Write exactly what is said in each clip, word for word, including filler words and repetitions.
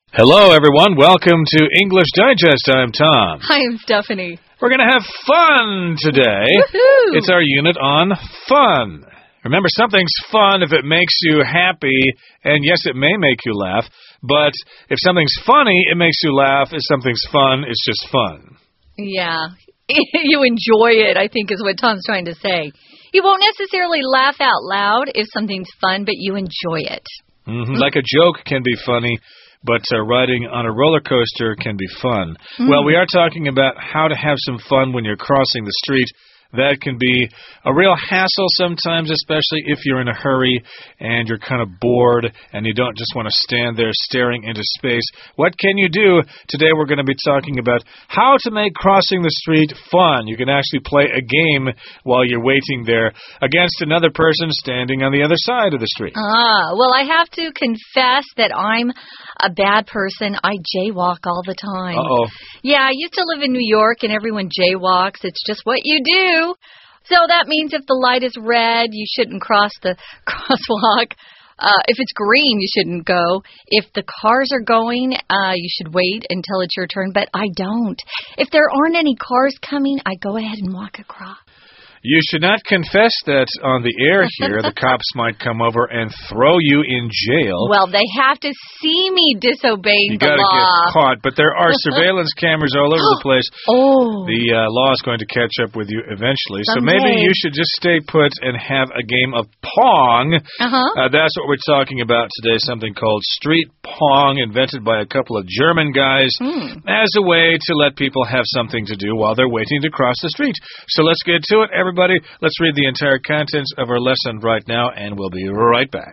Hello, everyone. Welcome to English Digest. I'm Tom. Hi, I'm Stephanie. We're going to have fun today. Woohoo! It's our unit on fun. Remember, something's fun if it makes you happy, and yes, it may make you laugh, but if something's funny, it makes you laugh. If something's fun, it's just fun. Yeah, you enjoy it, I think is what Tom's trying to say. You won't necessarily laugh out loud if something's fun, but you enjoy it. Mm-hmm. Like a joke can be funny, but uh, riding on a roller coaster can be fun. Mm. Well, we are talking about how to have some fun when you're crossing the street. That can be a real hassle sometimes, especially if you're in a hurry and you're kind of bored and you don't just want to stand there staring into space. What can you do? Today we're going to be talking about how to make crossing the street fun. You can actually play a game while you're waiting there against another person standing on the other side of the street. Ah, well, I have to confess that I'm a bad person. I jaywalk all the time. Uh-oh. Yeah, I used to live in New York and everyone jaywalks. It's just what you do. So that means if the light is red, you shouldn't cross the crosswalk. Uh, if it's green, you shouldn't go. If the cars are going, uh, you should wait until it's your turn. But I don't. If there aren't any cars coming, I go ahead and walk across. You should not confess that on the air here. The cops might come over and throw you in jail. Well, they have to see me disobeying you the gotta law. You got to get caught. But there are surveillance cameras all over the place. Oh. The uh, law is going to catch up with you eventually. Someday. So maybe you should just stay put and have a game of Pong. Uh-huh. Uh, that's what we're talking about today, something called Street Pong, invented by a couple of German guys mm. as a way to let people have something to do while they're waiting to cross the street. So let's get to it, everybody. Let's read the entire contents of our lesson right now, and we'll be right back.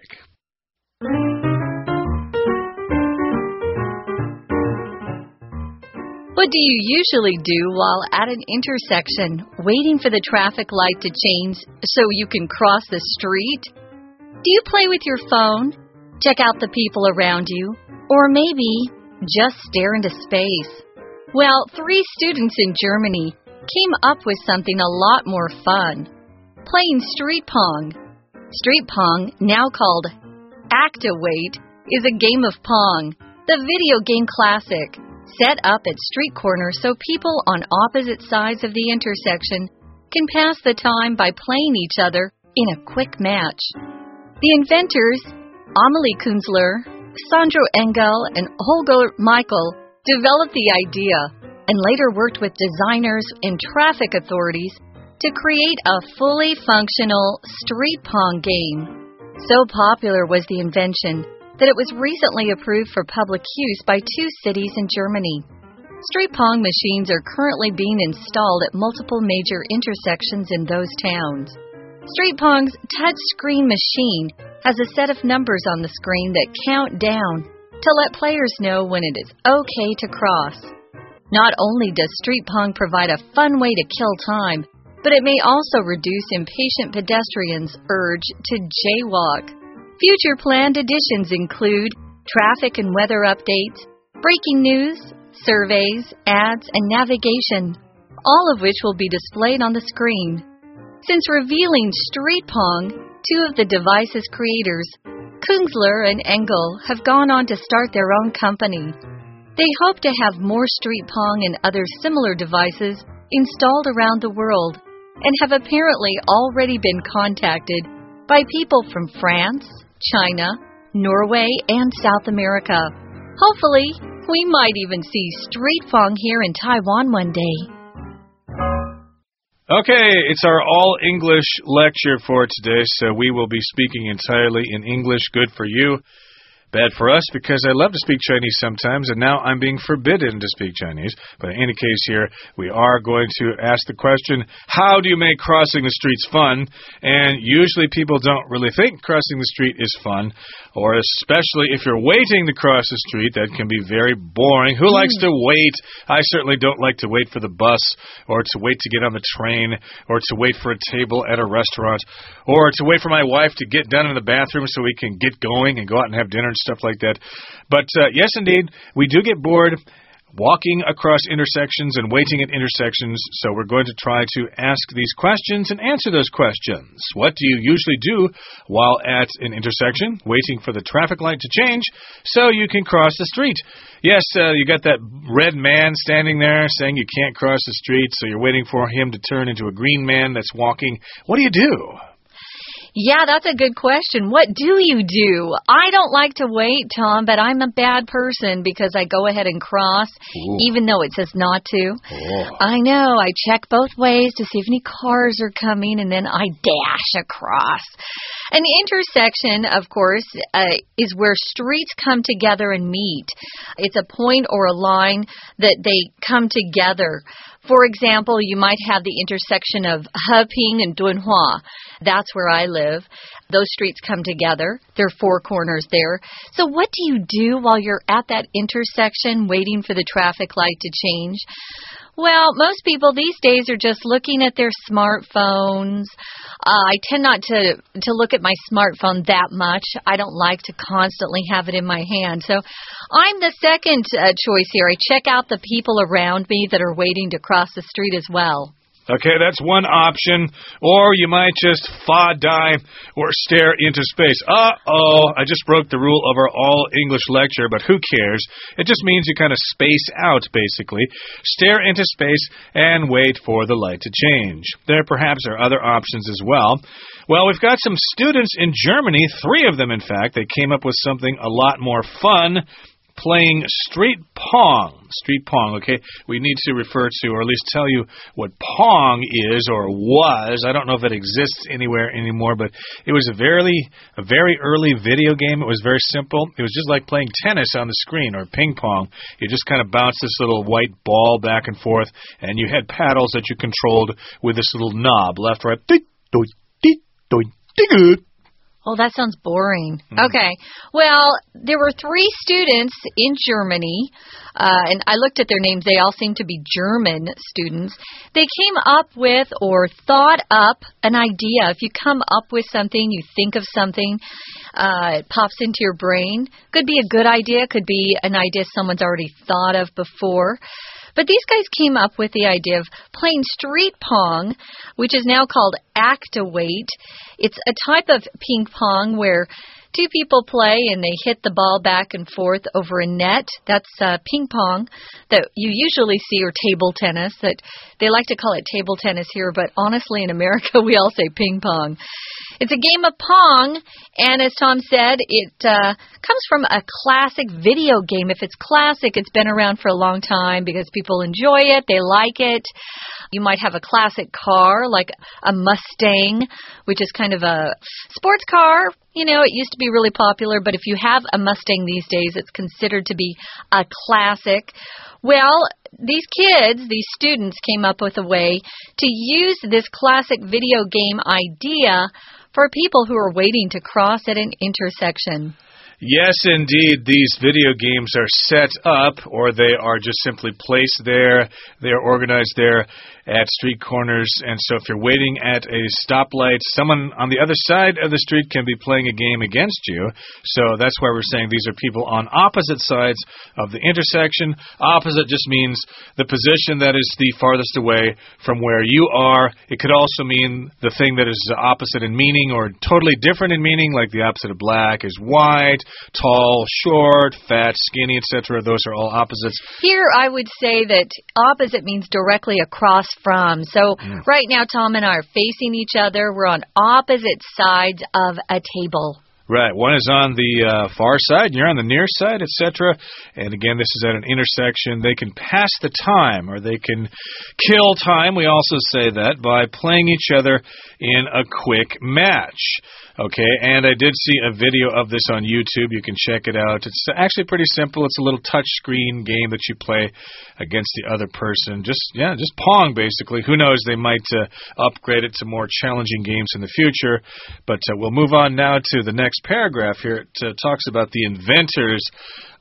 What do you usually do while at an intersection, waiting for the traffic light to change so you can cross the street? Do you play with your phone, check out the people around you, or maybe just stare into space? Well, three students in Germany came up with something a lot more fun. Playing street pong. Street pong, now called Activate, is a game of pong, the video game classic, set up at street corners so people on opposite sides of the intersection can pass the time by playing each other in a quick match. The inventors, Amelie Kunzler, Sandro Engel, and Holger Michael, developed the idea and later worked with designers and traffic authorities to create a fully functional street pong game. So popular was the invention that it was recently approved for public use by two cities in Germany. Street pong machines are currently being installed at multiple major intersections in those towns. Street pong's touch-screen machine has a set of numbers on the screen that count down to let players know when it is okay to cross. Not only does street pong provide a fun way to kill time, but it may also reduce impatient pedestrians' urge to jaywalk. Future planned additions include traffic and weather updates, breaking news, surveys, ads, and navigation, all of which will be displayed on the screen. Since revealing Street Pong, two of the device's creators, Kunzler and Engel, have gone on to start their own company. They hope to have more Street Pong and other similar devices installed around the world, and have apparently already been contacted by people from France, China, Norway, and South America. Hopefully, we might even see Street Pong here in Taiwan one day. Okay, it's our all-English lecture for today, so we will be speaking entirely in English. Good for you. Bad for us, because I love to speak Chinese sometimes, and now I'm being forbidden to speak Chinese. But in any case here, we are going to ask the question, how do you make crossing the streets fun? And usually people don't really think crossing the street is fun, or especially if you're waiting to cross the street, that can be very boring. Who mm. likes to wait? I certainly don't like to wait for the bus, or to wait to get on the train, or to wait for a table at a restaurant, or to wait for my wife to get done in the bathroom so we can get going and go out and have dinner and stuff like that. But uh, yes, indeed, we do get bored walking across intersections and waiting at intersections. So we're going to try to ask these questions and answer those questions. What do you usually do while at an intersection, waiting for the traffic light to change so you can cross the street? Yes, uh, you got that red man standing there saying you can't cross the street, so you're waiting for him to turn into a green man that's walking. What do you do? Yeah, that's a good question. What do you do? I don't like to wait, Tom, but I'm a bad person because I go ahead and cross, Ooh. even though it says not to. Oh. I know. I check both ways to see if any cars are coming, and then I dash across. An intersection, of course, uh, is where streets come together and meet. It's a point or a line that they come together. For example, you might have the intersection of Heping and Dunhua. That's where I live. Those streets come together. There are four corners there. So what do you do while you're at that intersection waiting for the traffic light to change? Well, most people these days are just looking at their smartphones. Uh, I tend not to, to look at my smartphone that much. I don't like to constantly have it in my hand. So I'm the second uh, choice here. I check out the people around me that are waiting to cross the street as well. Okay, that's one option. Or you might just fa-die or stare into space. Uh-oh, I just broke the rule of our all-English lecture, but who cares? It just means you kind of space out, basically. Stare into space and wait for the light to change. There perhaps are other options as well. Well, we've got some students in Germany, three of them, in fact. They came up with something a lot more fun. Playing street pong. Street pong, okay? We need to refer to, or at least tell you what pong is or was. I don't know if it exists anywhere anymore, but it was a very, a very early video game. It was very simple. It was just like playing tennis on the screen or ping pong. You just kind of bounced this little white ball back and forth, and you had paddles that you controlled with this little knob, left, right. Oh, that sounds boring. Mm-hmm. Okay. Well, there were three students in Germany, uh, and I looked at their names. They all seem to be German students. They came up with or thought up an idea. If you come up with something, you think of something, uh, it pops into your brain. Could be a good idea. Could be an idea someone's already thought of before. But these guys came up with the idea of playing street pong, which is now called Act-A-Wait. It's a type of ping pong where two people play and they hit the ball back and forth over a net. That's uh, ping pong that you usually see, or table tennis. That they like to call it table tennis here, but honestly in America we all say ping pong. It's a game of pong, and as Tom said, it uh, comes from a classic video game. If it's classic, it's been around for a long time because people enjoy it, they like it. You might have a classic car, like a Mustang, which is kind of a sports car. You know, it used to be really popular, but if you have a Mustang these days, it's considered to be a classic. Well, these kids, these students, came up with a way to use this classic video game idea for people who are waiting to cross at an intersection. Yes, indeed. These video games are set up, or they are just simply placed there. They are organized there at street corners, and so if you're waiting at a stoplight, someone on the other side of the street can be playing a game against you. So that's why we're saying these are people on opposite sides of the intersection. Opposite just means the position that is the farthest away from where you are. It could also mean the thing that is opposite in meaning or totally different in meaning, like the opposite of black is white, tall, short, fat, skinny, et cetera. Those are all opposites. Here I would say that opposite means directly across from. So mm. right now Tom and I are facing each other. We're on opposite sides of a table. Right. One is on the uh, far side, and you're on the near side, et cetera. And again, this is at an intersection. They can pass the time, or they can kill time. We also say that by playing each other in a quick match. Okay, and I did see a video of this on YouTube. You can check it out. It's actually pretty simple. It's a little touch screen game that you play against the other person. Just, yeah, just Pong, basically. Who knows, they might uh, upgrade it to more challenging games in the future. But uh, we'll move on now to the next paragraph here. It uh, talks about the inventors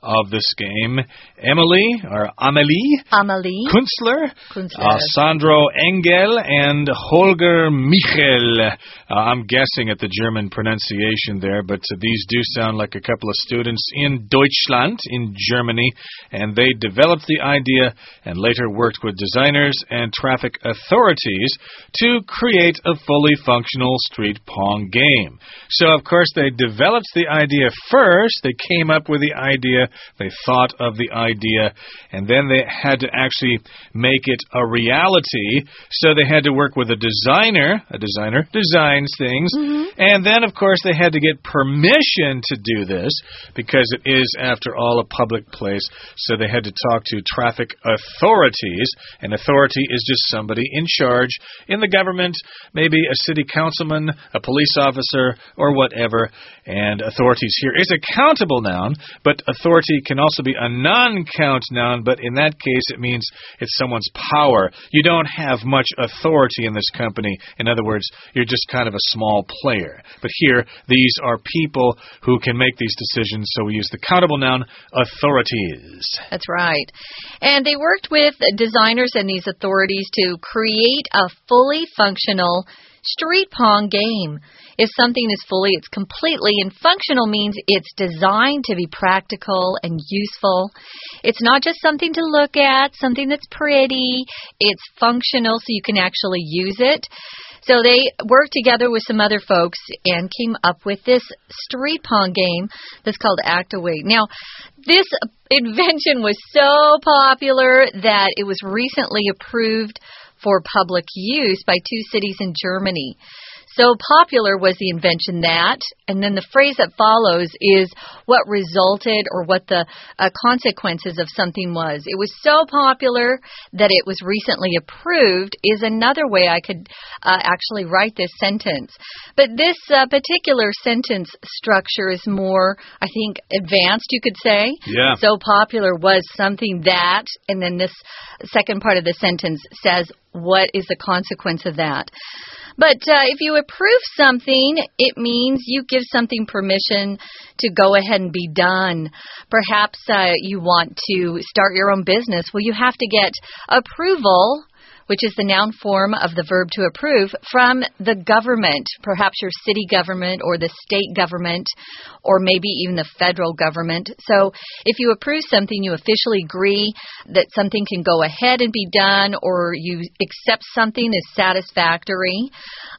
of this game. Emily, or Amelie. Amelie. Kunstler. Kunstler. Uh, Sandro Engel and Holger Michel. Uh, I'm guessing at the German pronunciation there, but uh, these do sound like a couple of students in Deutschland, in Germany, and they developed the idea and later worked with designers and traffic authorities to create a fully functional street pong game. So, of course, they developed the idea first. They came up with the idea. They thought of the idea, and then they had to actually make it a reality. So they had to work with a designer. A designer designs things. Mm-hmm. And then, of course, they had to get permission to do this because it is, after all, a public place. So they had to talk to traffic authorities. An authority is just somebody in charge in the government, maybe a city councilman, a police officer, or whatever. And authorities here is a countable noun, but authority can also be a non-count noun, but in that case it means it's someone's power. You don't have much authority in this company. In other words, you're just kind of a small player. But here, these are people who can make these decisions, so we use the countable noun, authorities. That's right. And they worked with designers and these authorities to create a fully functional street pong game. If something is fully, it's completely, and functional means it's designed to be practical and useful. It's not just something to look at, something that's pretty. It's functional so you can actually use it. So they worked together with some other folks and came up with this street pong game that's called Actaway. Now, this invention was so popular that it was recently approved for public use by two cities in Germany. So popular was the invention that, and then the phrase that follows is what resulted or what the uh, consequences of something was. It was so popular that it was recently approved is another way I could uh, actually write this sentence. But this uh, particular sentence structure is more, I think, advanced, you could say. Yeah. So popular was something that, and then this second part of the sentence says, what is the consequence of that? But uh, if you approve something, it means you give something permission to go ahead and be done. Perhaps uh, you want to start your own business. Well, you have to get approval, which is the noun form of the verb to approve, from the government, perhaps your city government or the state government or maybe even the federal government. So if you approve something, you officially agree that something can go ahead and be done, or you accept something as satisfactory.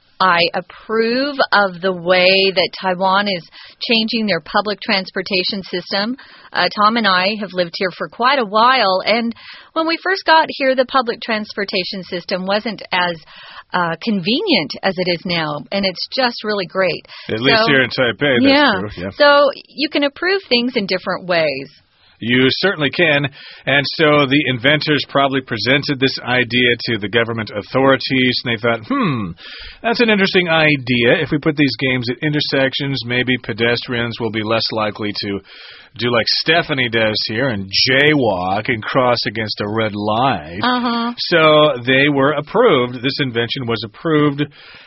I approve of the way that Taiwan is changing their public transportation system. Uh, Tom and I have lived here for quite a while, and when we first got here, the public transportation system wasn't as uh, convenient as it is now, and it's just really great. At so, least here in Taipei, that's yeah, true. Yeah. So you can approve things in different ways. You certainly can. And so the inventors probably presented this idea to the government authorities, and they thought, hmm, that's an interesting idea. If we put these games at intersections, maybe pedestrians will be less likely to do like Stephanie does here and jaywalk and cross against a red light. Uh-huh. So they were approved. This invention was approved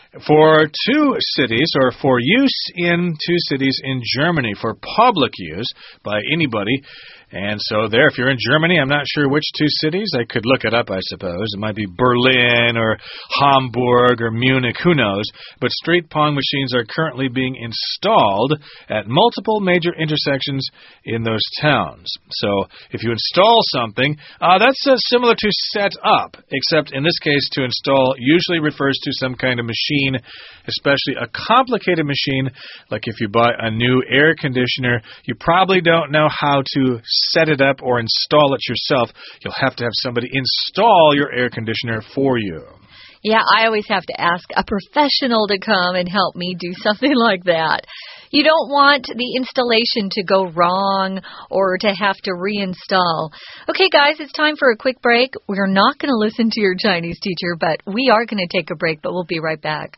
for two cities, or for use in two cities in Germany, for public use by anybody. And so there, if you're in Germany, I'm not sure which two cities. I could look it up, I suppose. It might be Berlin or Hamburg or Munich, who knows. But street pong machines are currently being installed at multiple major intersections in those towns. So if you install something, uh, that's uh, similar to set up, except in this case, to install usually refers to some kind of machine, especially a complicated machine, like if you buy a new air conditioner, you probably don't know how to set it up or install it yourself. You'll have to have somebody install your air conditioner for you. Yeah, I always have to ask a professional to come and help me do something like that. You don't want the installation to go wrong or to have to reinstall. Okay, guys, it's time for a quick break. We're not going to listen to your Chinese teacher, but we are going to take a break, but we'll be right back.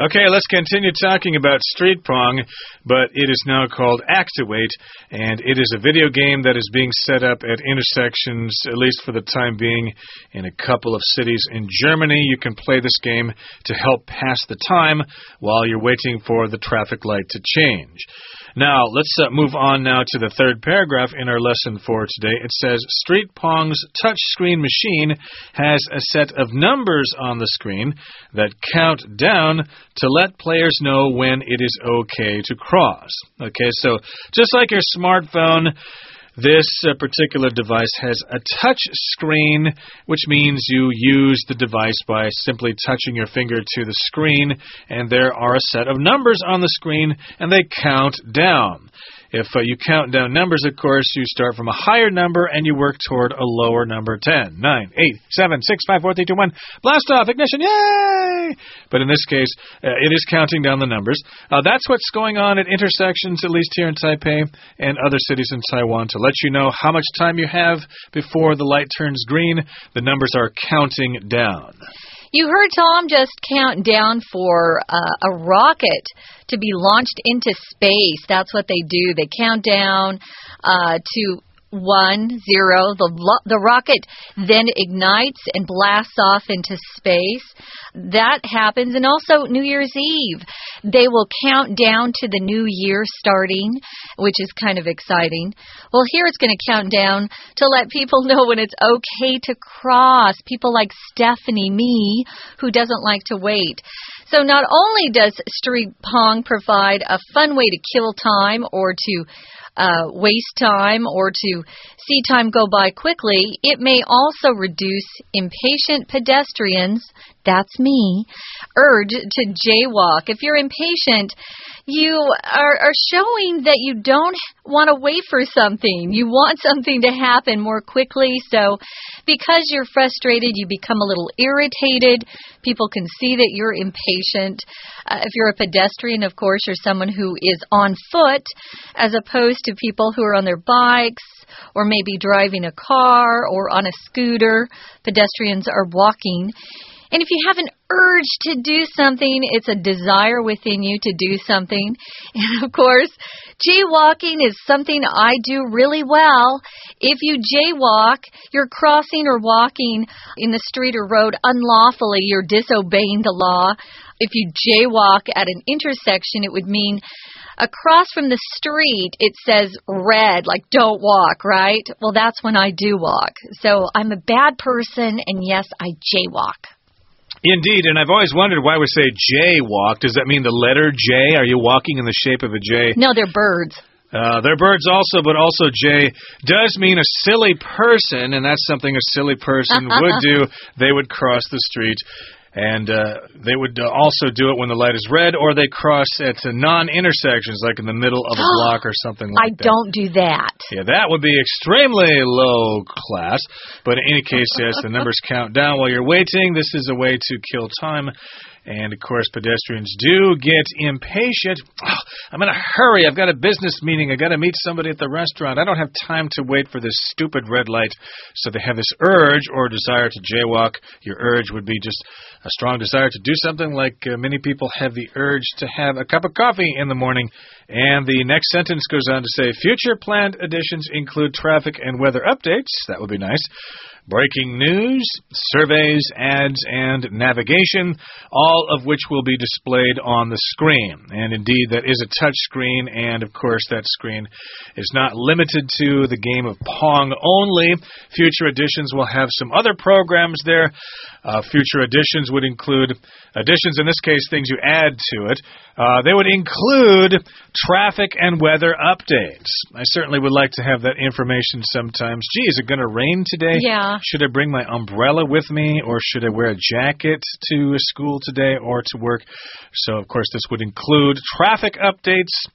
Okay, let's continue talking about Street Pong, but it is now called Activate, and it is a video game that is being set up at intersections, at least for the time being, in a couple of cities in Germany. You can play this game to help pass the time while you're waiting for the traffic light to change. Now, let's uh, move on now to the third paragraph in our lesson for today. It says, Street Pong's touchscreen machine has a set of numbers on the screen that count down to let players know when it is okay to cross. Okay, so just like your smartphone, this uh, particular device has a touch screen, which means you use the device by simply touching your finger to the screen, and there are a set of numbers on the screen, and they count down. If uh, you count down numbers, of course, you start from a higher number and you work toward a lower number. ten, nine, eight, seven, six, five, four, three, two, one. Blast off, ignition, yay! But in this case, uh, it is counting down the numbers. Uh, that's what's going on at intersections, at least here in Taipei and other cities in Taiwan, to let you know how much time you have before the light turns green. The numbers are counting down. You heard Tom just count down for uh, a rocket to be launched into space. That's what they do. They count down uh, to one, zero. The, the rocket then ignites and blasts off into space. That happens. And also New Year's Eve. They will count down to the new year starting, which is kind of exciting. Well, here it's going to count down to let people know when it's okay to cross. People like Stephanie, me, who doesn't like to wait. So not only does Street Pong provide a fun way to kill time or to Uh, waste time or to see time go by quickly, it may also reduce impatient pedestrians, that's me, urge to jaywalk. If you're impatient, you are, are showing that you don't want to wait for something. You want something to happen more quickly. So because you're frustrated, you become a little irritated. People can see that you're impatient. Uh, if you're a pedestrian, of course, you're someone who is on foot as opposed to people who are on their bikes or maybe driving a car or on a scooter. Pedestrians are walking. And if you have an urge to do something, it's a desire within you to do something. And of course, jaywalking is something I do really well. If you jaywalk, you're crossing or walking in the street or road unlawfully. You're disobeying the law. If you jaywalk at an intersection, it would mean across from the street, it says red, like don't walk, right? Well, that's when I do walk. So I'm a bad person, and yes, I jaywalk. Indeed, and I've always wondered why we say jaywalk. Does that mean the letter J? Are you walking in the shape of a J? No, they're birds. Uh, they're birds also, but also J does mean a silly person, and that's something a silly person would do. They would cross the street. And uh, they would uh, also do it when the light is red, or they cross at uh, non-intersections, like in the middle of a block or something like I that. I don't do that. Yeah, that would be extremely low class. But in any case, yes, the numbers count down while you're waiting. This is a way to kill time. And, of course, pedestrians do get impatient. Oh, I'm in a hurry. I've got a business meeting. I've got to meet somebody at the restaurant. I don't have time to wait for this stupid red light. So they have this urge or desire to jaywalk. Your urge would be just a strong desire to do something, like uh, many people have the urge to have a cup of coffee in the morning. And the next sentence goes on to say, future planned additions include traffic and weather updates. That would be nice. Breaking news, surveys, ads, and navigation, all of which will be displayed on the screen. And indeed, that is a touch screen, and of course, that screen is not limited to the game of Pong only. Future editions will have some other programs there. Uh, future editions would include, additions in this case, things you add to it. Uh, they would include traffic and weather updates. I certainly would like to have that information sometimes. Gee, is it going to rain today? Yeah. Should I bring my umbrella with me, or should I wear a jacket to school today or to work? So, of course, this would include traffic updates.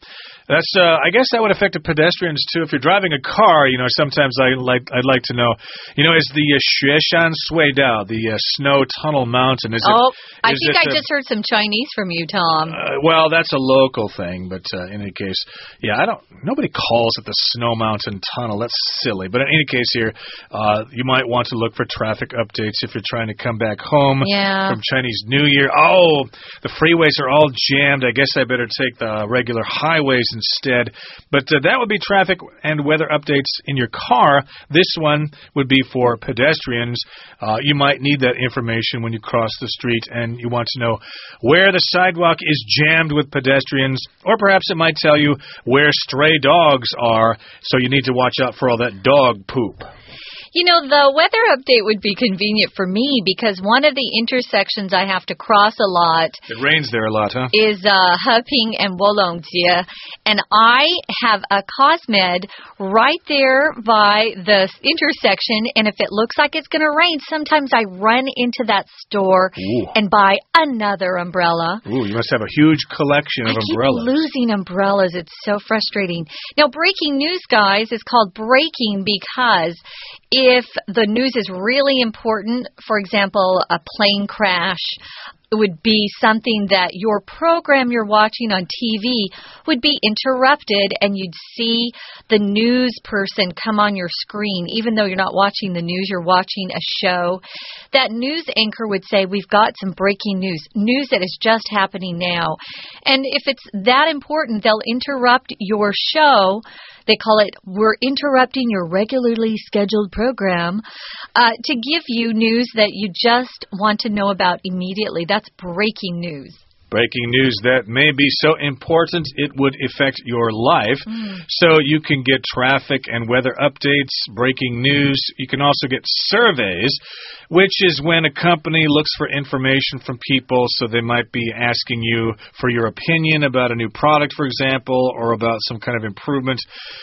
That's. Uh, I guess that would affect the pedestrians too. If you're driving a car, you know, sometimes I like. I'd like to know. You know, is the uh, Xueshan Suidao, the uh, snow tunnel mountain? Is oh, it, I is think it, I uh, just heard some Chinese from you, Tom. Uh, well, that's a local thing, but uh, in any case, yeah, I don't. Nobody calls it the Snow Mountain Tunnel. That's silly. But in any case, here, uh, you might want to look for traffic updates if you're trying to come back home yeah. from Chinese New Year. Oh, the freeways are all jammed. I guess I better take the regular highways instead. But uh, that would be traffic and weather updates in your car. This one would be for pedestrians. Uh, you might need that information when you cross the street and you want to know where the sidewalk is jammed with pedestrians, or perhaps it might tell you where stray dogs are, so you need to watch out for all that dog poop. You know, the weather update would be convenient for me because one of the intersections I have to cross a lot. It rains there a lot, huh? Is uh, Heping and Wolongjie. And I have a Cosmed right there by the intersection. And if it looks like it's going to rain, sometimes I run into that store Ooh. and buy another umbrella. Ooh, you must have a huge collection of I umbrellas. keep losing umbrellas. It's so frustrating. Now, breaking news, guys, is called breaking because if the news is really important, for example, a plane crash, it would be something that your program you're watching on T V would be interrupted and you'd see the news person come on your screen. Even though you're not watching the news, you're watching a show. That news anchor would say, we've got some breaking news, news that is just happening now. And if it's that important, they'll interrupt your show. They call it, we're interrupting your regularly scheduled program uh, to give you news that you just want to know about immediately. That's breaking news. Breaking news that may be so important it would affect your life. Mm. So you can get traffic and weather updates, breaking news. You can also get surveys, which is when a company looks for information from people. So they might be asking you for your opinion about a new product, for example, or about some kind of improvement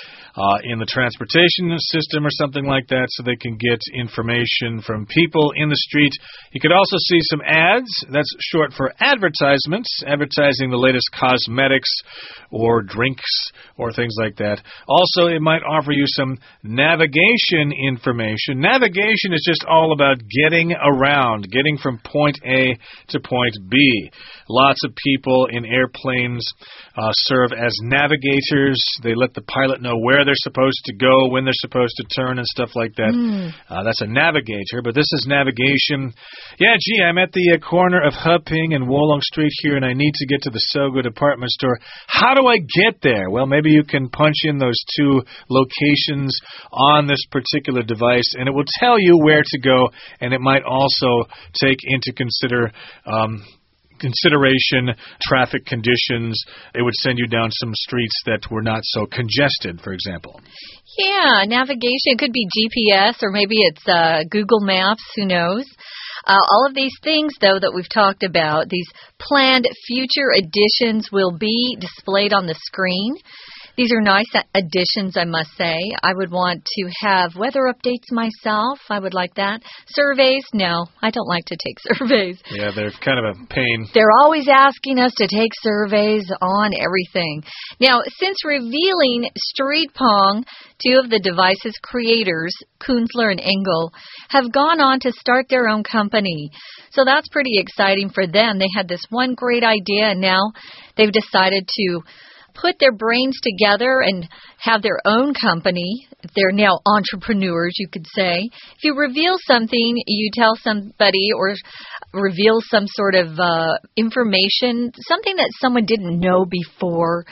Uh, in the transportation system or something like that, so they can get information from people in the street. You could also see some ads. That's short for advertisements, advertising the latest cosmetics or drinks or things like that. Also, it might offer you some navigation information. Navigation is just all about getting around, getting from point A to point B. Lots of people in airplanes uh, serve as navigators. They let the pilot know where they're supposed to go, when they're supposed to turn and stuff like that. Mm. Uh, that's a navigator, but this is navigation. Yeah, gee, I'm at the uh, corner of Heping and Wolong Street here, and I need to get to the Sogo department store. How do I get there? Well, maybe you can punch in those two locations on this particular device, and it will tell you where to go, and it might also take into consider um, consideration traffic conditions. It would send you down some streets that were not so congested, for example. Yeah, navigation. It could be G P S or maybe it's uh, Google Maps. Who knows? Uh, all of these things, though, that we've talked about, these planned future additions will be displayed on the screen. These are nice additions, I must say. I would want to have weather updates myself. I would like that. Surveys? No, I don't like to take surveys. Yeah, they're kind of a pain. They're always asking us to take surveys on everything. Now, since revealing Street Pong, two of the device's creators, Kunzler and Engel, have gone on to start their own company. So that's pretty exciting for them. They had this one great idea, and now they've decided to put their brains together and have their own company. They're now entrepreneurs, you could say. If you reveal something, you tell somebody or reveal some sort of uh, information, something that someone didn't know before.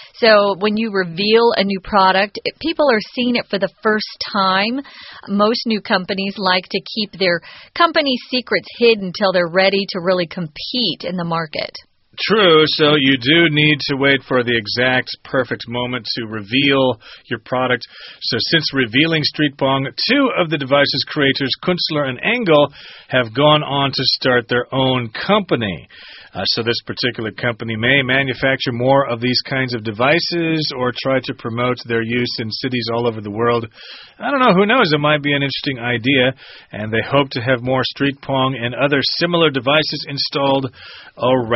So when you reveal a new product, if people are seeing it for the first time. Most new companies like to keep their company secrets hidden until they're ready to really compete in the market. True, so you do need to wait for the exact perfect moment to reveal your product. So since revealing Street Pong, two of the device's creators, Kunstler and Engel, have gone on to start their own company. Uh, so this particular company may manufacture more of these kinds of devices or try to promote their use in cities all over the world. I don't know, who knows, it might be an interesting idea, and they hope to have more Street Pong and other similar devices installed around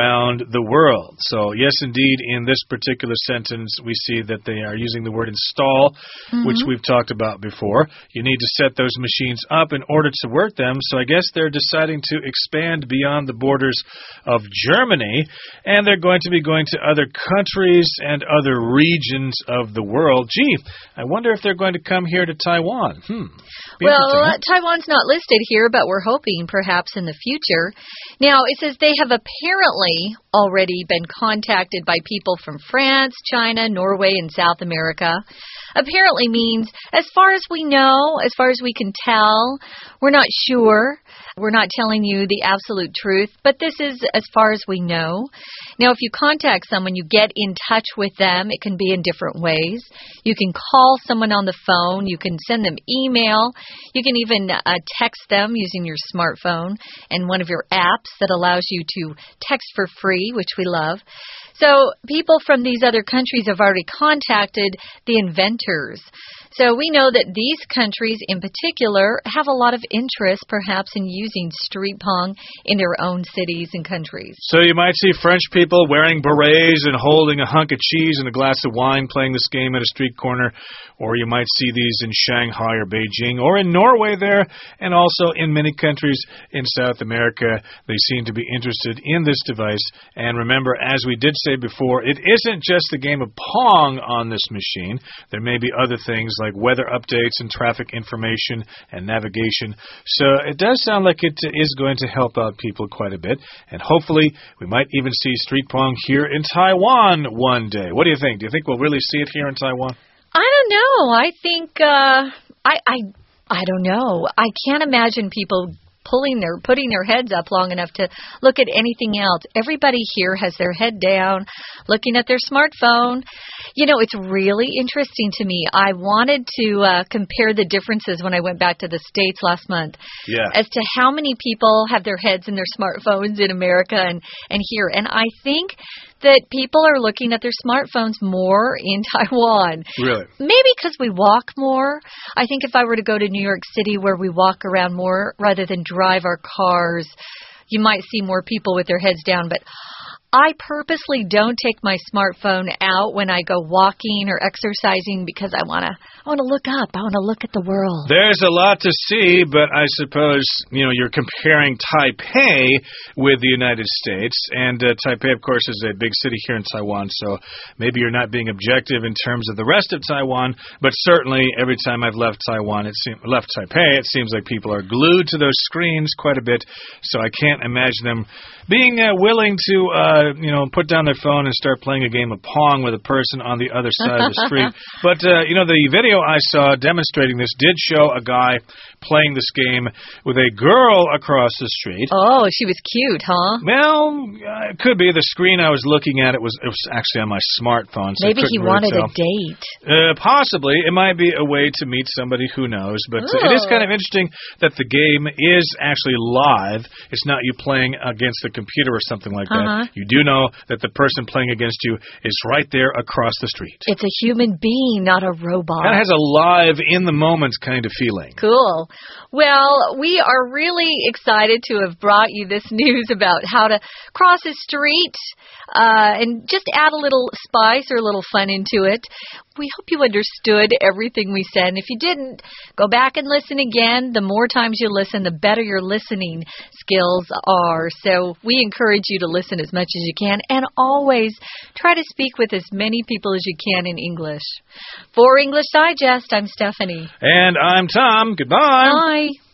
the world. So, yes, indeed, in this particular sentence, we see that they are using the word install, mm-hmm. which we've talked about before. You need to set those machines up in order to work them. So I guess they're deciding to expand beyond the borders of Germany, and they're going to be going to other countries and other regions of the world. Gee, I wonder if they're going to come here to Taiwan. Hmm. Well, uh, Taiwan's not listed here, but we're hoping perhaps in the future. Now, it says they have apparently already been contacted by people from France, China, Norway, and South America. Apparently means, as far as we know, as far as we can tell, we're not sure. We're not telling you the absolute truth, but this is as far as we know. Now, if you contact someone, you get in touch with them. It can be in different ways. You can call someone on the phone. You can send them email. You can even uh, text them using your smartphone and one of your apps that allows you to text for free, which we love. So people from these other countries have already contacted the inventors. So we know that these countries in particular have a lot of interest perhaps in using street pong in their own cities and countries. So you might see French people wearing berets and holding a hunk of cheese and a glass of wine playing this game at a street corner. Or you might see these in Shanghai or Beijing or in Norway there, and also in many countries in South America. They seem to be interested in this device. And remember, as we did say before, it isn't just the game of Pong on this machine. There may be other things like weather updates and traffic information and navigation. So it does sound like it is going to help out people quite a bit. And hopefully we might even see Street Pong here in Taiwan one day. What do you think? Do you think we'll really see it here in Taiwan? I don't know. I think, uh, I, I, I don't know. I can't imagine people pulling their, putting their heads up long enough to look at anything else. Everybody here has their head down, looking at their smartphone. You know, it's really interesting to me. I wanted to uh, compare the differences when I went back to the States last month. Yeah. As to how many people have their heads in their smartphones in America and, and here. And I think that people are looking at their smartphones more in Taiwan. Really? Maybe because we walk more. I think if I were to go to New York City where we walk around more rather than drive our cars, you might see more people with their heads down. But I purposely don't take my smartphone out when I go walking or exercising because I want to I want to look up. I want to look at the world. There's a lot to see, but I suppose, you know, you're comparing Taipei with the United States. And uh, Taipei, of course, is a big city here in Taiwan, so maybe you're not being objective in terms of the rest of Taiwan. But certainly, every time I've left Taiwan, it seems, left Taipei, it seems like people are glued to those screens quite a bit. So I can't imagine them being uh, willing to, uh, you know, put down their phone and start playing a game of Pong with a person on the other side of the street. But, uh, you know, the video I saw demonstrating this did show a guy playing this game with a girl across the street. Oh, she was cute, huh? Well, uh, it could be. The screen I was looking at, it was it was actually on my smartphone. So maybe he really wanted tell. a date. Uh, possibly. It might be a way to meet somebody, who knows. But oh. it is kind of interesting that the game is actually live. It's not you playing against the computer or something like uh-huh. that. You do know that the person playing against you is right there across the street. It's a human being, not a robot. That has a live, in-the-moment kind of feeling. Cool. Well, we are really excited to have brought you this news about how to cross a street uh, and just add a little spice or a little fun into it. We hope you understood everything we said. And if you didn't, go back and listen again. The more times you listen, the better your listening skills are. So we encourage you to listen as much as you can and always try to speak with as many people as you can in English. For English Digest, I'm Stephanie. And I'm Tom. Goodbye. Bye.